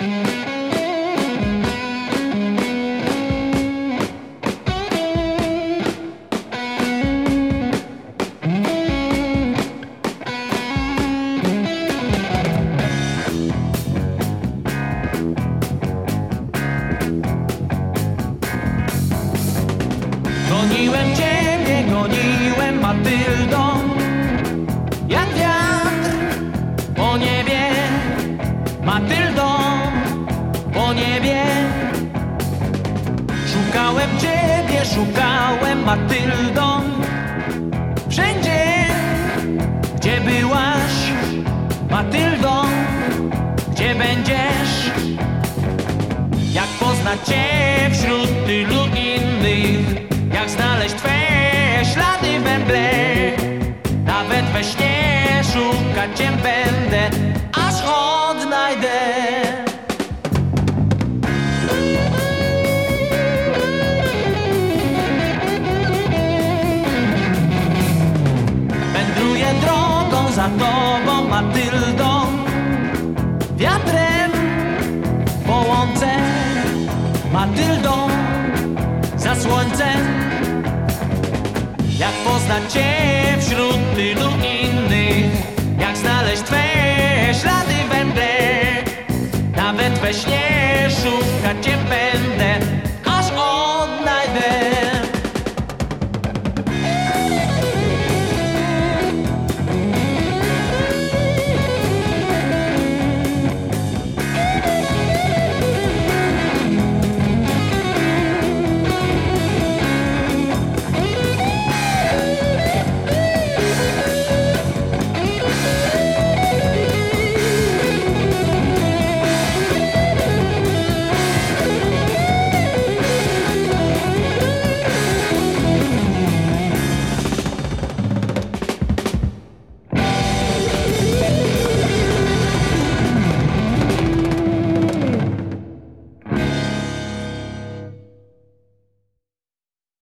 Goniłem ciebie, goniłem Matyldą, jak wiatr po niebie, Matyldą po niebie. Szukałem ciebie, szukałem Matyldą, wszędzie, gdzie byłaś, Matyldą, gdzie będziesz. Jak poznać cię wśród tylu innych, jak znaleźć twe ślady we mgle. Nawet we śnie szukać cię będę, aż odnajdę. Wędruję drogą za tobą, Matyldą, wiatrem po łące, Matyldą, za słońcem. Jak poznać cię wśród tylu innych, jak znaleźć twe ślady we mgle. Nawet we śnie